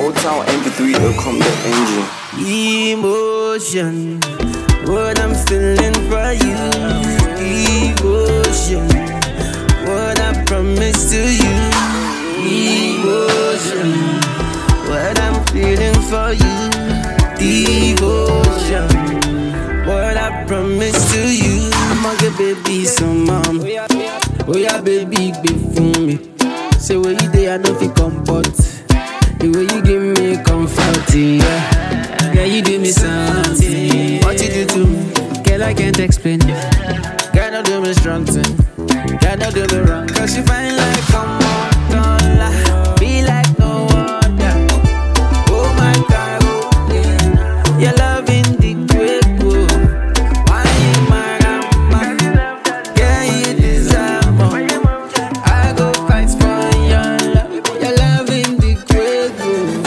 OldTownMP3.com.ng. Emotion, what I'm feeling for you. Devotion, what I promise to you. Emotion, what I'm feeling for you. Devotion, what I promise to you. I'ma get baby some mom. Oh yeah, baby, be for me. Say where you there, I don't feel comfort. The way you give me comfort, yeah. Girl, you do me something. What you do to me, girl, I can't explain. Girl, don't do me strong thing. Girl, don't do me wrong. Cause you find like a mountain, be like no other. Oh my God, oh, your love in the great good. Why you my rama? Girl, you deserve more. I go fight for your love. Your love in the great good.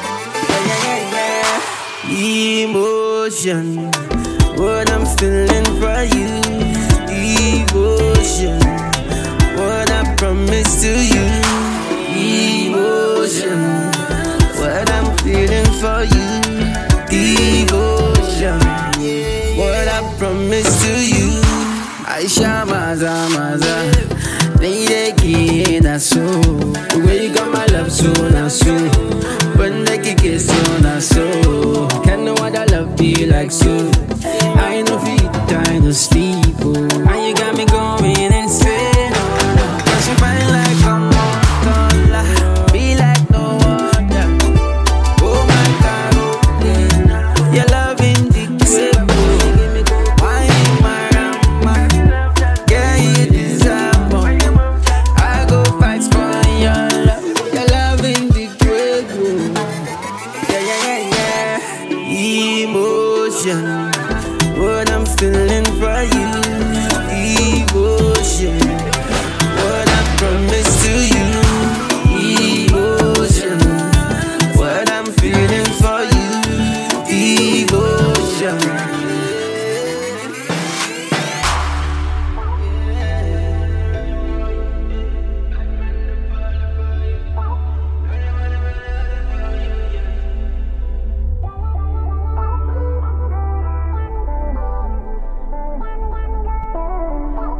Emotion, what I'm feeling for you. Devotion, what I promise to you. Emotion, what I'm feeling for you. Devotion, what I promise to you. Aisha maza maza, nideki na so. The way you got my love so na so, but nideki so na so. Can no other love be like so? I know feet time to sleep, oh. And you got me going insane, oh. Cause you find like a mountain, be like no other. Oh my God, oh, yeah. Your love in the grave, oh. Why you my rama? Girl, you deserve more. I go fight for your love. Your love in the grave, oh. Yeah. Emotion, what I'm feeling for you. Devotion, what I promise to you. Emotion, what I'm feeling for you. Devotion.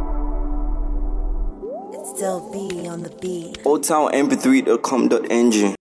Still be on the beat. OldTownMP3.com.ng.